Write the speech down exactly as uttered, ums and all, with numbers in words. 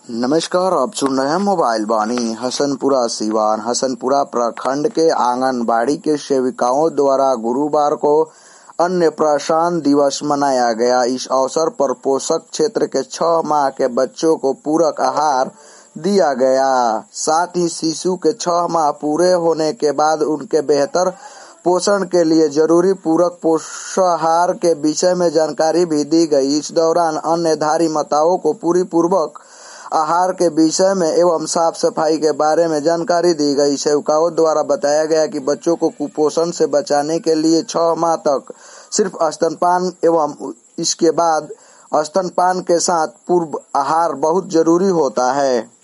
नमस्कार, आप सुन रहे हैं मोबाइल वाणी। हसनपुरा सीवान हसनपुरा प्रखंड के आंगनबाड़ी के सेविकाओं द्वारा गुरुवार को अन्नप्राशन दिवस मनाया गया। इस अवसर पर पोषक क्षेत्र के छह माह के बच्चों को पूरक आहार दिया गया। साथ ही शिशु के छह माह पूरे होने के बाद उनके बेहतर पोषण के लिए जरूरी पूरक पोषाहार के विषय में जानकारी भी दी गई। इस दौरान अन्नधारी माताओं को पूरी पूर्वक आहार के विषय में एवं साफ सफाई के बारे में जानकारी दी गई। सेविकाओं द्वारा बताया गया कि बच्चों को कुपोषण से बचाने के लिए छह माह तक सिर्फ स्तनपान एवं इसके बाद स्तनपान के साथ पूर्व आहार बहुत जरूरी होता है।